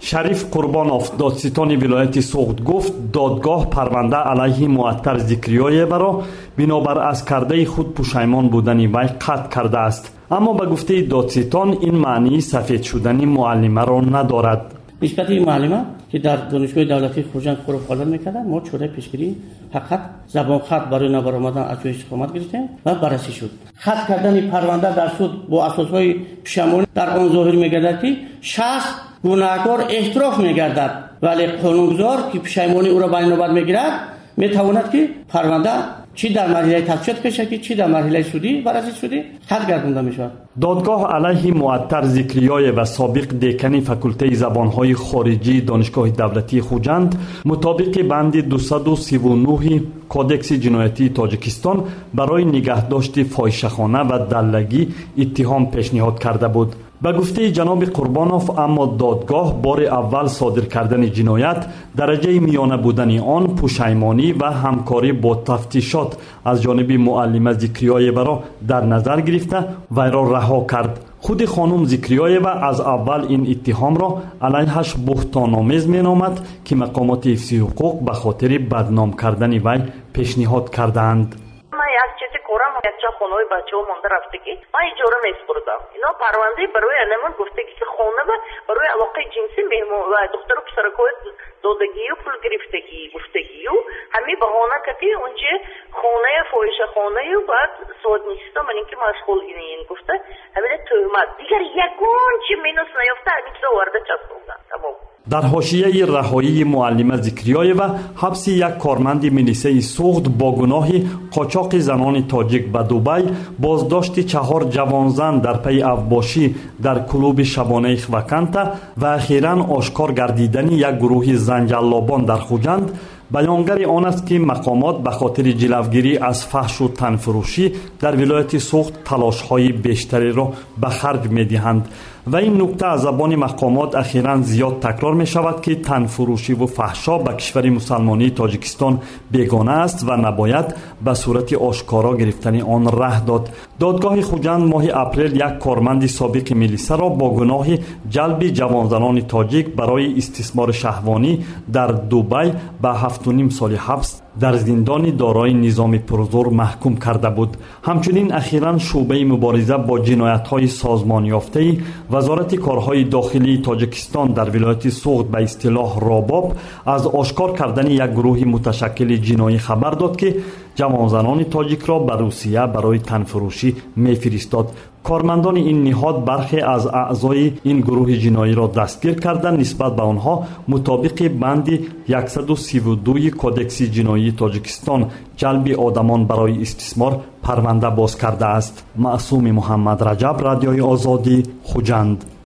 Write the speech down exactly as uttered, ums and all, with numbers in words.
شریف قربانوف دادستان ولایت سوخت گفت دادگاه پرونده علیه معطر ذکریایه را بنابر از کرده خود پشیمان بودن وی قطع کرده است. اما به گفته دادستان این معنی سفید شدن معلمه را ندارد. نسبت این معلمه که در دانشگاه دولتی خوجند خروف حالت میکردن ما چوره پیشگیری فقط زبان خط برای نبرآمدن از جای استقامت گرفتیم و بررسی شد. خط کردن پرونده در سود با اساسهای پشیمانی در آن ظاهر میگردد که شخص گناهکار اعتراف میگردد، ولی قانونگذار که پشیمانی او را بر نوبت میگیرد میتواند که پرونده چی در مرحله تفصیل کشکی چی در مرحله سودی بررسی سودی خط گردانده میشود. دادگاه علیه معطر ذکریای و سابق دکان فاکولته زبانهای خارجی دانشگاه دولتی خوجند مطابق بند دویست و سی و نه کودکس جنایتی تاجیکستان برای نگهداشت فاحشه‌خانه و دلگی اتهام پیشنهاد کرده بود. به گفته جناب قربانوف اما دادگاه بار اول صادر کردن جنایت درجه میانه بودن آن پشیمانی و همکاری با تفتیشات از جانب معلمه ذکریایه را در نظر گرفته وی را رها کرد. خود خانم ذکریایه از اول این اتهام را علیهش بهتان‌آمیز مینامد که مقامات حفظ حقوق به خاطر بدنام کردن وی پیشنهاد کردند. بچه خونه بچه ها مانده رفتگی من اجاره میسپردم. اینا پرونده برای انمون گفتگی که خونه و برای علاقه جنسی مهمون و دختر و پسرکوی دادگی و پول گرفتگی گفتگی و همین بهانه کتی اونجا خونه فاحشه خانه و بعد سواد نیستا من اینکه مشغول این گفته همین تهمت دیگر یکون چی مینوس نیافته همین چیزا وارده چسبوندن. تمام. در حاشیه رهایی معلمه ذکریایه و حبس یک کارمند ملیسه سوخت با گناه قاچاق زنان تاجیک به دبی، بازداشت چهار جوان زن در پی افباشی در کلوب شبانه خوکانتا و اخیراً آشکار گردیدن یک گروه زنجلابان در خوجند بیانگر آن است که مقامات به خاطر جلوگیری از فحش و تنفروشی در ولایت سوخت تلاش‌های بیشتری را به خرج می‌دهند و این نکته از زبان مقامات اخیراً زیاد تکرار می شود که تنفروشی و فحشا به کشور مسلمانی تاجیکستان بیگانه است و نباید به صورت آشکارا گرفتن آن ره داد. دادگاه خوجند ماه اپریل یک کارمند سابق ملیسه را با گناه جلب جوانزنان تاجیک برای استثمار شهوانی در دبی به هفت و نیم سال حبس در زندان دارای نظام پرزور محکوم کرده بود. همچنین اخیراً شعبه مبارزه با جنایت‌های سازمان یافته وزارت کارهای داخلی تاجیکستان در ولایت سوخت به اصطلاح راباب از آشکار کردن یک گروه متشکل جنایی خبر داد که جوانزنان تاجیک را به روسیه برای تنفروشی می‌فرستاد. کارمندان این نهاد برخی از اعضای این گروه جنایی را دستگیر کردند. نسبت به آنها مطابق بند صد و سی و دو کودکس جنایی تاجیکستان جلب آدمان برای استثمار پرونده باز کرده است. معصوم محمد رجب، رادیوی آزادی، خوجند.